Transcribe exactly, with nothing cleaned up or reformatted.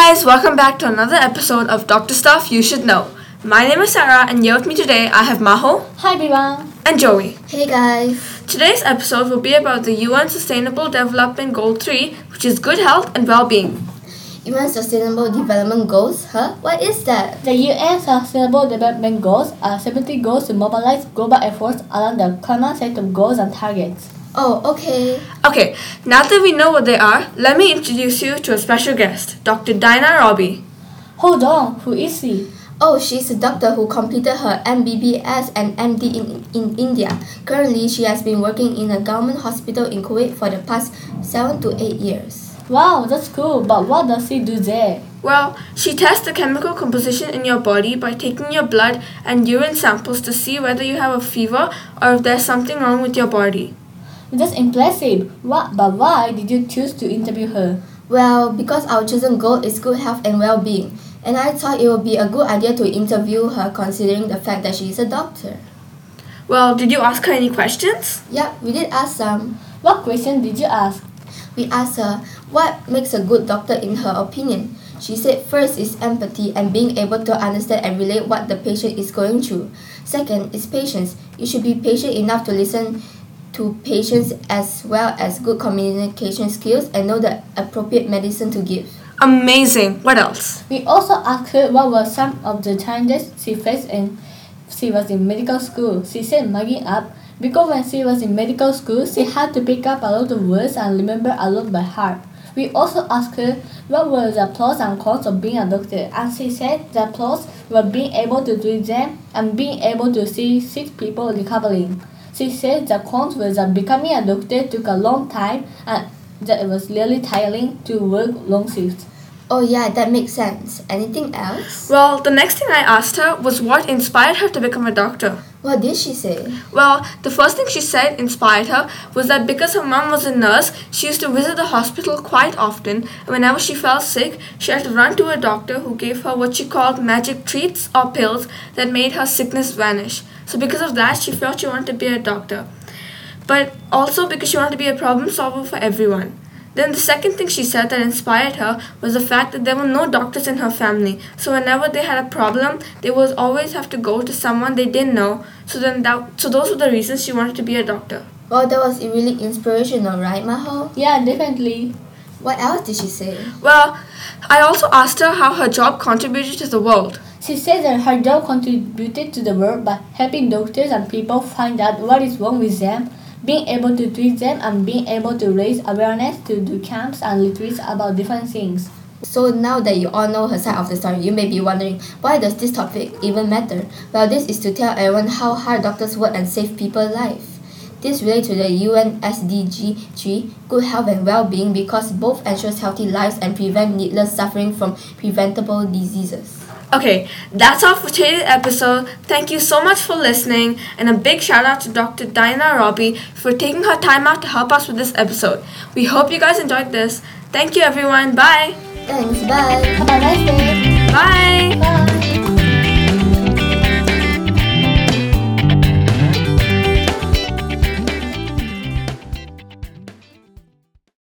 guys, welcome back to another episode of Doctor Stuff You Should Know. My name is Sarah and here with me today I have Maho. Hi everyone. And Joey. Hey guys. Today's episode will be about the U N Sustainable Development Goal three, which is good health and well-being. U N Sustainable Development Goals? Huh? What is that? The U N Sustainable Development Goals are seventy goals to mobilize global efforts along the common set of goals and targets. Oh, okay. Okay, now that we know what they are, let me introduce you to a special guest, Doctor Diana Robbie. Hold on, who is she? Oh, she's a doctor who completed her M B B S and M D in, in India. Currently, she has been working in a government hospital in Kuwait for the past seven to eight years. Wow, that's cool, but what does she do there? Well, she tests the chemical composition in your body by taking your blood and urine samples to see whether you have a fever or if there's something wrong with your body. That's impressive. What, but why did you choose to interview her? Well, because our chosen goal is good health and well-being, and I thought it would be a good idea to interview her considering the fact that she is a doctor. Well, did you ask her any questions? Yep, we did ask some. What question did you ask? We asked her what makes a good doctor in her opinion. She said first is empathy and being able to understand and relate what the patient is going through. Second is patience. You should be patient enough to listen to patients as well as good communication skills and know the appropriate medicine to give. Amazing. What else? We also asked her what were some of the challenges she faced when she was in medical school. She said mugging up, because when she was in medical school, she had to pick up a lot of words and remember a lot by heart. We also asked her what were the pros and cons of being a doctor, and she said the pros were being able to treat them and being able to see sick people recovering. She said the cons was that becoming a doctor took a long time and that it was really tiring to work long shifts. Oh yeah, that makes sense. Anything else? Well, the next thing I asked her was what inspired her to become a doctor. What did she say? Well, the first thing she said inspired her was that because her mom was a nurse, she used to visit the hospital quite often, and whenever she felt sick, she had to run to a doctor who gave her what she called magic treats or pills that made her sickness vanish. So because of that, she felt she wanted to be a doctor. But also because she wanted to be a problem solver for everyone. Then the second thing she said that inspired her was the fact that there were no doctors in her family. So whenever they had a problem, they would always have to go to someone they didn't know. So then that, so those were the reasons she wanted to be a doctor. Well, that was really inspirational, right, Maho? Yeah, definitely. What else did she say? Well, I also asked her how her job contributed to the world. She said that her job contributed to the world by helping doctors and people find out what is wrong with them, being able to treat them, and being able to raise awareness to do camps and retreats about different things. So now that you all know her side of the story, you may be wondering, why does this topic even matter? Well, this is to tell everyone how hard doctors work and save people's lives. This relates to the U N S D G three, good health and well-being, because both ensures healthy lives and prevent needless suffering from preventable diseases. Okay, that's all for today's episode. Thank you so much for listening, and a big shout out to Doctor Diana Robbie for taking her time out to help us with this episode. We hope you guys enjoyed this. Thank you everyone. Bye. Thanks, bye. Have a nice day. Bye. Bye.